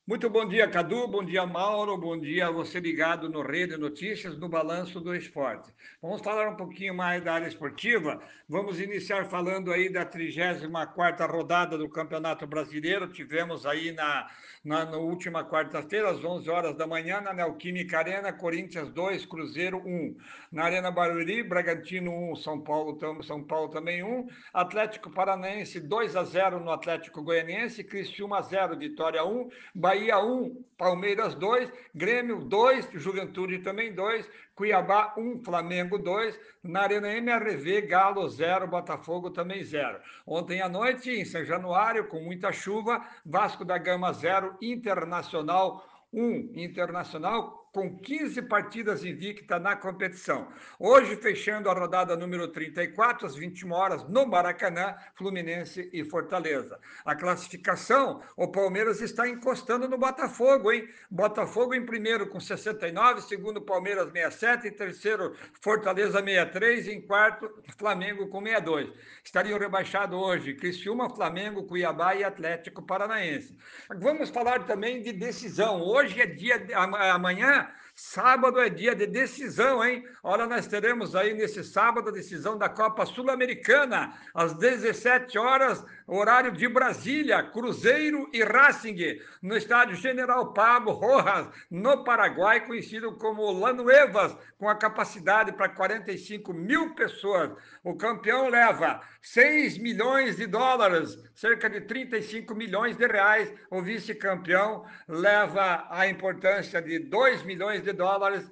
Muito bom dia, Cadu. Bom dia, Mauro. Bom dia a você ligado no Rede Notícias, no Balanço do Esporte. Vamos falar um pouquinho mais da área esportiva. Vamos iniciar falando aí da 34ª rodada do Campeonato Brasileiro. Tivemos aí na última quarta-feira, às 11 horas da manhã, na Neoquímica Arena, Corinthians 2, Cruzeiro 1. Na Arena Barueri, Bragantino 1, São Paulo também 1. Atlético Paranaense 2-0 no Atlético Goianiense, Criciúma 0, Vitória 1. Bahia 1, Palmeiras 2, Grêmio 2, Juventude também 2, Cuiabá 1, Flamengo 2, na Arena MRV, Galo 0, Botafogo também 0. Ontem à noite, em São Januário, com muita chuva, Vasco da Gama 0, Internacional 1. Internacional com 15 partidas invicta na competição. Hoje, fechando a rodada número 34, às 21 horas, no Maracanã, Fluminense e Fortaleza. A classificação, o Palmeiras está encostando no Botafogo, hein? Botafogo em primeiro com 69, segundo Palmeiras 67, em terceiro Fortaleza 63, em quarto Flamengo com 62. Estariam rebaixados hoje Criciúma, Flamengo, Cuiabá e Atlético Paranaense. Vamos falar também de decisão. Hoje é dia, amanhã sábado é dia de decisão, hein? Olha, nós teremos aí nesse sábado a decisão da Copa Sul-Americana, às 17 horas, horário de Brasília, Cruzeiro e Racing, no estádio General Pablo Rojas, no Paraguai, conhecido como Lanuevas, com a capacidade para 45 mil pessoas. O campeão leva 6 milhões de dólares, cerca de 35 milhões de reais. O vice-campeão leva a importância de 2 milhões de dólares,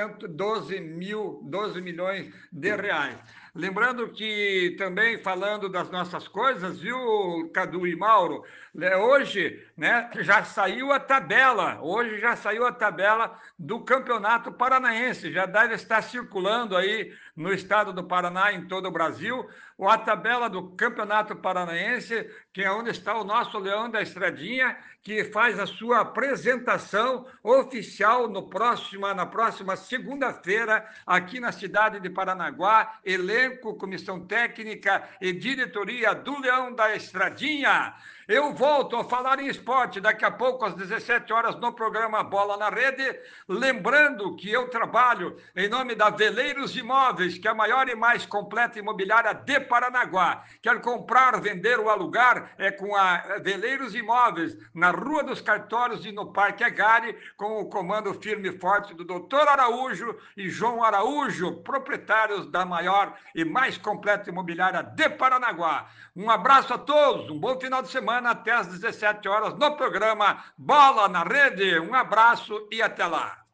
12 milhões de reais. Lembrando que também falando das nossas coisas, viu, Cadu e Mauro, hoje, né, já saiu a tabela, hoje já saiu a tabela do Campeonato Paranaense, já deve estar circulando aí no estado do Paraná, em todo o Brasil, a tabela do Campeonato Paranaense, que é onde está o nosso Leão da Estradinha, que faz a sua apresentação oficial na próxima segunda-feira, aqui na cidade de Paranaguá, elenco, comissão técnica e diretoria do Leão da Estradinha. Eu volto a falar em esporte daqui a pouco, às 17 horas, no programa Bola na Rede. Lembrando que eu trabalho em nome da Veleiros Imóveis, que é a maior e mais completa imobiliária de Paranaguá. Quer comprar, vender ou alugar? É com a Veleiros Imóveis, na Rua dos Cartórios e no Parque Agari, com o comando firme e forte do Dr. Araújo e João Araújo, proprietários da maior e mais completa imobiliária de Paranaguá. Um abraço a todos, um bom final de semana, até às 17 horas no programa Bola na Rede. Um abraço e até lá.